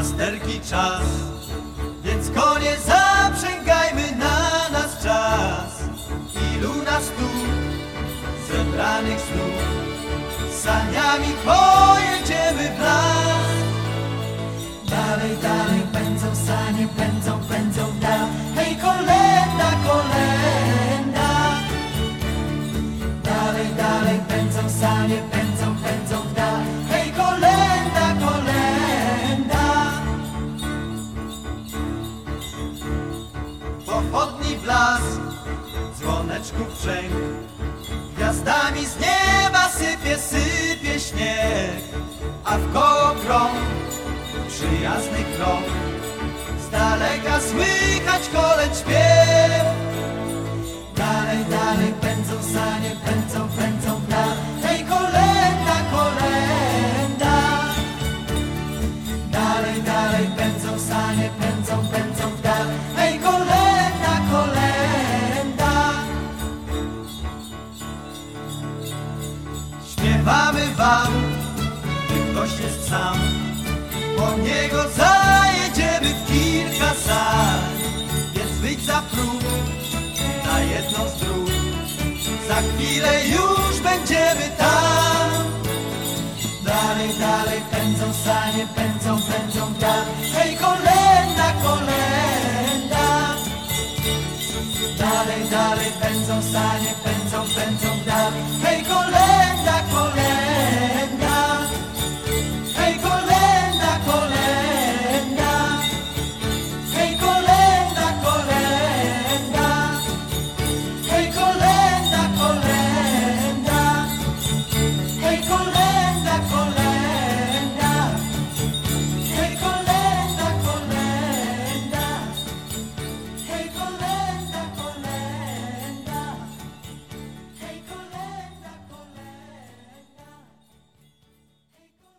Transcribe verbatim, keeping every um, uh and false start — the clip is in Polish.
pasterki czas, więc konie zaprzęgajmy, na nas czas. Ilu nas tu zebranych znów, saniami pojedziemy w las. Dalej, dalej pędzą sanie, pędzą, pędzą w dal. Hej, kolenda, kolenda. Dalej, dalej pędzą sanie, pędzą, pędzą w dal. Hej, kolenda, kolenda. Pochodni blask, dzwoneczków brzęk, gwiazdami z nieba sypie, sypie śnieg, a wkoło krąg przyjazny krok, z daleka słychać kolęd śpiew. Dalej, dalej pędzą sanie, pędzą, pędzą w dal. Hej, kolenda, kolenda. Dalej, dalej pędzą sanie, pędzą, pędzą w dal. Hej, kolenda, kolenda. Śpiewamy wam, gdy ktoś jest sam, po niego zajedziemy w kilka sań. Więc wyjdź za próg, na jedną z dróg, za chwilę już będziemy tam. Dalej, dalej pędzą sanie, pędzą, pędzą w dal. Hej, kolenda, kolenda. Dalej, dalej pędzą sanie, pędzą, pędzą